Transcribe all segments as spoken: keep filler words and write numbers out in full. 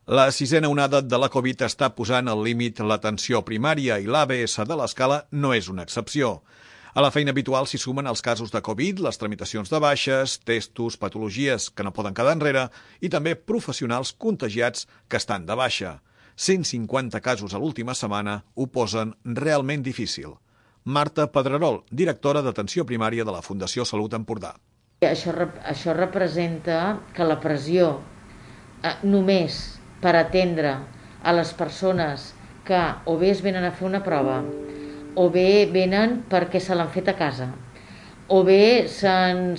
La sisena onada de la Covid està posant al límit l'atenció primària i l'A B S de l'Escala no és una excepció. A la feina habitual s'hi sumen els casos de Covid, les tramitacions de baixes, testos, patologies que no poden quedar enrere i també professionals contagiats que estan de baixa. cent cinquanta casos a l'última setmana ho posen realment difícil. Marta Pedrerol, directora d'atenció primària de la Fundació Salut Empordà. Això, això representa que la pressió eh, només per atendre a les persones que o bé es venen a fer una prova, o bé venen perquè se l'han fet a casa, o bé han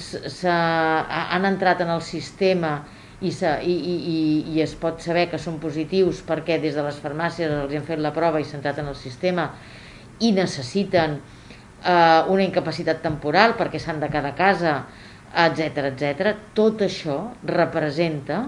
entrat en el sistema i, i, i, i es pot saber que són positius perquè des de les farmàcies els han fet la prova i s'han entrat en el sistema i necessiten eh, una incapacitat temporal perquè s'han de quedar a casa, etcètera, etcètera. Tot això representa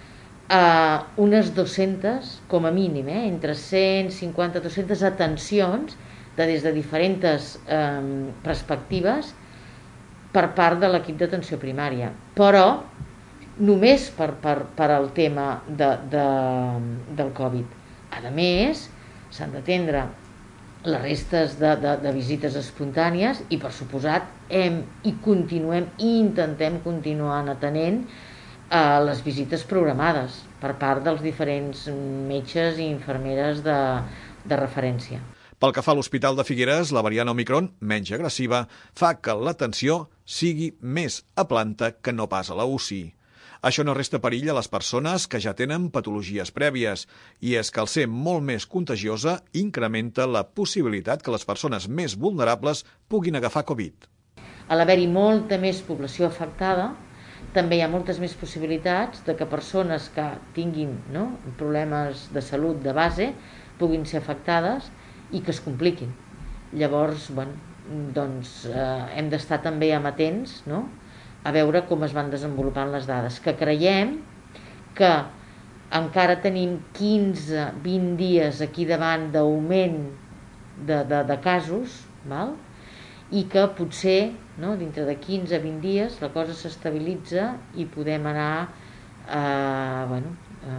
Uh, unes dues-centes, com a mínim, eh, entre cent cinquanta i dues-centes atencions de, des de diferents eh, perspectives per part de l'equip d'atenció primària. Però només per, per, per al tema de, de, del Covid. A més, s'han d'atendre les restes de, de, de visites espontànies i, per suposat, hem i continuem i intentem continuar atenent a les visites programades per part dels diferents metges i infermeres de, de referència. Pel que fa a l'Hospital de Figueres, la variant Omicron, menys agressiva, fa que l'atenció sigui més a planta que no pas a la U C I. Això no resta perill a les persones que ja tenen patologies prèvies, i és que al ser molt més contagiosa incrementa la possibilitat que les persones més vulnerables puguin agafar Covid. A l'haver-hi molta més població afectada, també hi ha moltes més possibilitats de que persones que tinguin no, problemes de salut de base puguin ser afectades i que es compliquin. Llavors, bueno, doncs, eh, hem d'estar també amatents, no?, a veure com es van desenvolupant les dades, que creiem que encara tenim quinze a vint dies aquí davant d'augment de, de, de casos, val? I que potser, no, dintre de quinze a vint dies la cosa s'estabilitza i podem anar eh, bueno,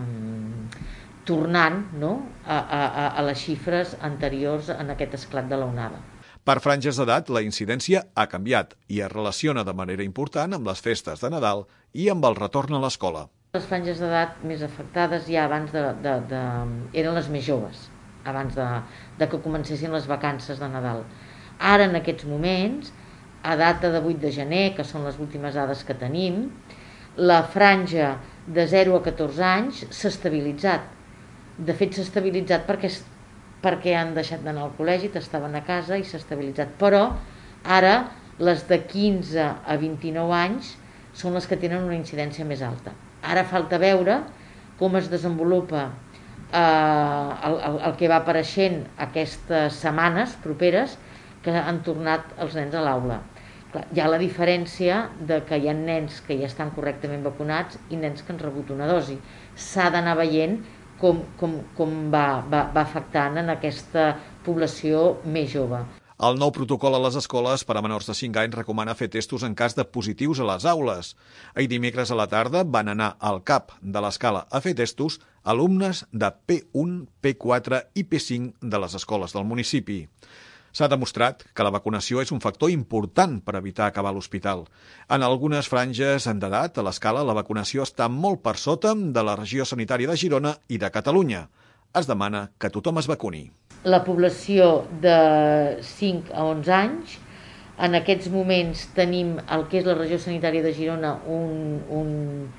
eh, tornant no, a, a, a les xifres anteriors en aquest esclat de l'onada. Per franges d'edat, la incidència ha canviat i es relaciona de manera important amb les festes de Nadal i amb el retorn a l'escola. Les franges d'edat més afectades ja abans de, de, de, eren les més joves, abans de, de que comencessin les vacances de Nadal. Ara, en aquests moments, a data de vuit de gener, que són les últimes dades que tenim, la franja de zero a catorze anys s'ha estabilitzat. De fet, s'ha estabilitzat perquè, perquè han deixat d'anar al col·legi, estaven a casa i s'ha estabilitzat. Però ara les de quinze a vint-i-nou anys són les que tenen una incidència més alta. Ara falta veure com es desenvolupa eh, el, el, el que va apareixent aquestes setmanes properes que han tornat els nens a l'aula. Hi ha la diferència de que hi ha nens que ja estan correctament vacunats i nens que han rebut una dosi. S'ha d'anar veient com, com, com va, va, va afectant en aquesta població més jove. El nou protocol a les escoles per a menors de cinc anys recomana fer testos en cas de positius a les aules. Ahir dimecres a la tarda van anar al CAP de l'Escala a fer testos alumnes de P u, P quatre i P cinc de les escoles del municipi. S'ha demostrat que la vacunació és un factor important per evitar acabar a l'hospital. En algunes franges d'edat a l'Escala la vacunació està molt per sota de la regió sanitària de Girona i de Catalunya. Es demana que tothom es vacuni. La població de cinc a onze anys, en aquests moments tenim el que és la regió sanitària de Girona un, un,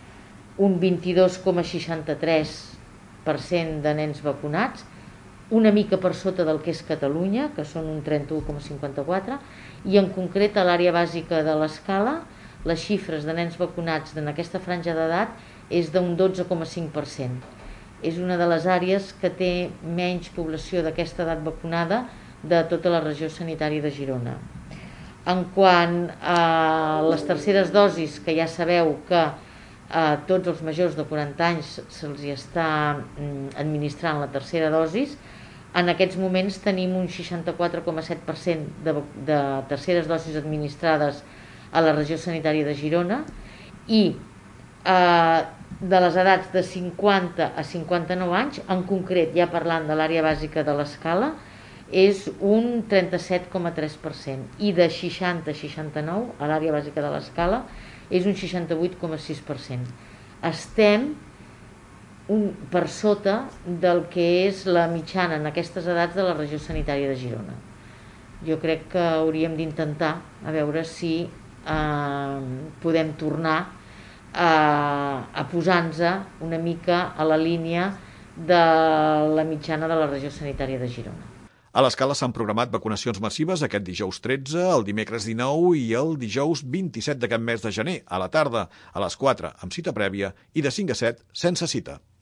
un vint-i-dos coma seixanta-tres per cent de nens vacunats, una mica per sota del que és Catalunya, que són un trenta-u coma cinquanta-quatre, i en concret a l'àrea bàsica de l'Escala les xifres de nens vacunats en aquesta franja d'edat és d'un dotze coma cinc per cent. És una de les àrees que té menys població d'aquesta edat vacunada de tota la regió sanitària de Girona. En quant a les terceres dosis, que ja sabeu que a tots els majors de quaranta anys se'ls està administrant la tercera dosis, en aquests moments tenim un seixanta-quatre coma set per cent de, de terceres dosis administrades a la regió sanitària de Girona i eh, de les edats de cinquanta a cinquanta-nou anys, en concret, ja parlant de l'àrea bàsica de l'escala, és un trenta-set coma tres per cent, i de seixanta a seixanta-nou, a l'àrea bàsica de l'escala, és un seixanta-vuit coma sis per cent. Estem un, per sota del que és la mitjana en aquestes edats de la regió sanitària de Girona. Jo crec que hauríem d'intentar a veure si eh, podem tornar a, a posar-nos una mica a la línia de la mitjana de la regió sanitària de Girona. A l'escala s'han programat vacunacions massives aquest dijous tretze, el dimecres dinou i el dijous vint-i-set d'aquest mes de gener, a la tarda, a les quatre, amb cita prèvia, i de cinc a set, sense cita.